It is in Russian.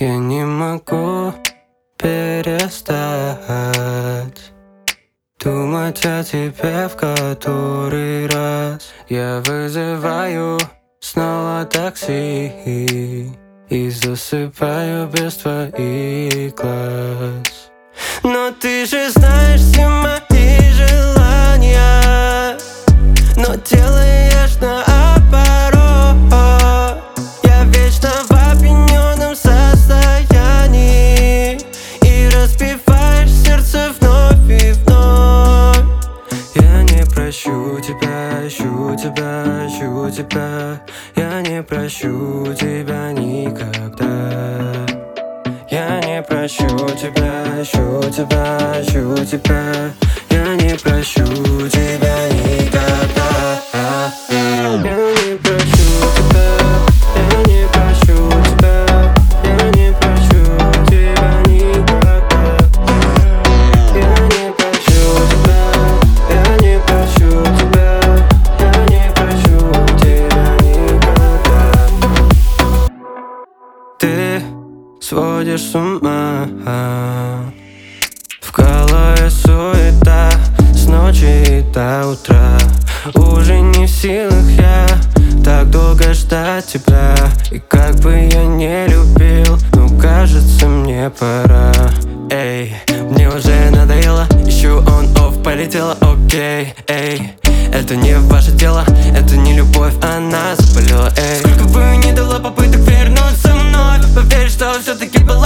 Я не могу перестать думать о тебе в который раз. Я вызываю снова такси и засыпаю без твоих глаз. Но ты же знаешь все мои желания, но делаешь наоборот. Я вечно в опьяненном состоянии и разбиваешь сердце вновь и вновь. Я не прощу тебя, ищу тебя, ищу тебя. Я не прощу тебя никогда. Я не прощу тебя, ищу тебя, ищу тебя. Я не прощу тебя никогда. Я не прощу тебя, я не прощу тебя. Я не прощу тебя никогда. Я не прощу тебя, я не прощу тебя. Я не прощу тебя никогда. Ты сводишь с ума, в голове суета с ночи до утра. Уже не в силах я так долго ждать тебя. И как бы я не любил, но кажется мне пора. Эй, мне уже надоело, ищу он-офф, полетела, окей. Эй, это не ваше дело, это не любовь, она заболела. Эй, сколько бы ни дала попыток вернуться вновь, поверь, что все-таки было